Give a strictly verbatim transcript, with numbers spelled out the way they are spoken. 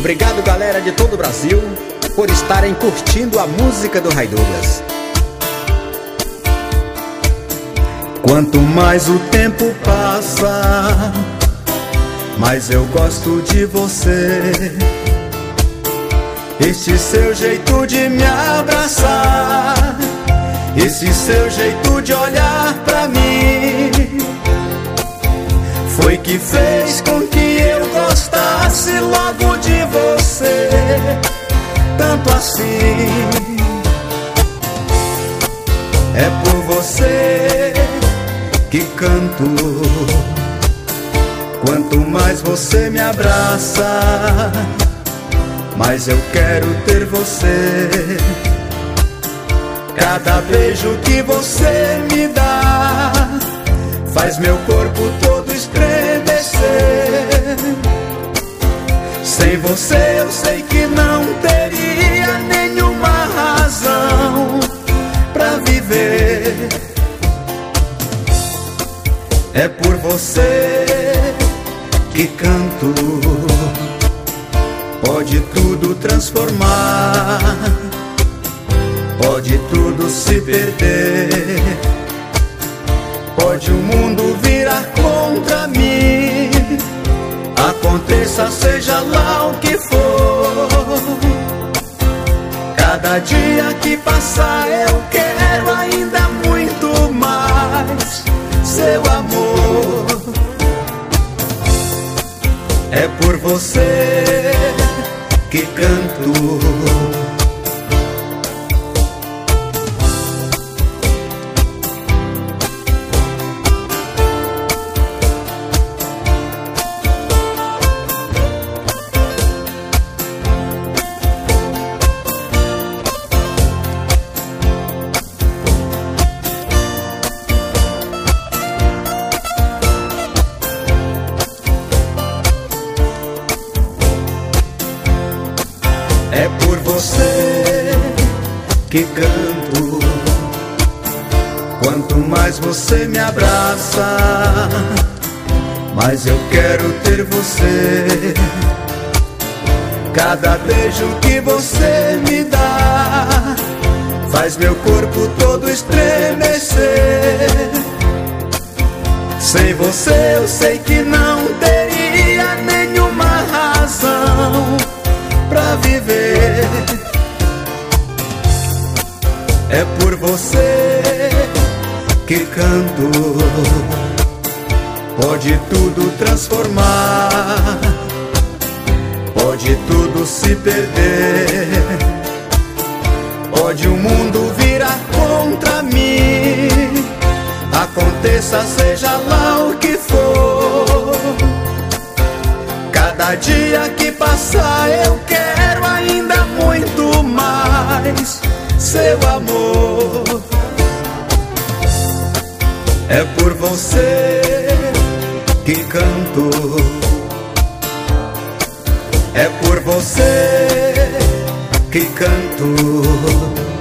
Obrigado, galera de todo o Brasil, por estarem curtindo a música do Ray Douglas. Quanto mais o tempo passa, mais eu gosto de você. Este seu jeito de me abraçar, esse seu jeito de olhar pra mim, foi que fez com que eu gostasse logo de você, tanto assim. É por você que canto. Quanto mais você me abraça, mais eu quero ter você. Cada beijo que você me dá faz meu corpo todo estremecer. Sem você eu sei que não teria nenhuma razão pra viver. É por você que canto. Pode tudo transformar, pode tudo se perder, pode o mundo virar contra mim, aconteça seja lá o que for. Cada dia que passar eu quero ainda muito mais seu amor. É por você que canto. É por você que canto. Quanto mais você me abraça, mais eu quero ter você. Cada beijo que você me dá faz meu corpo todo estremecer. Sem você eu sei que não teria nenhuma razão pra viver. É por você que canto. Pode tudo transformar, pode tudo se perder, pode o mundo virar contra mim, aconteça seja lá o que for. Cada dia que passar eu quero ainda muito mais seu amor. É por você que canto. É por você que canto.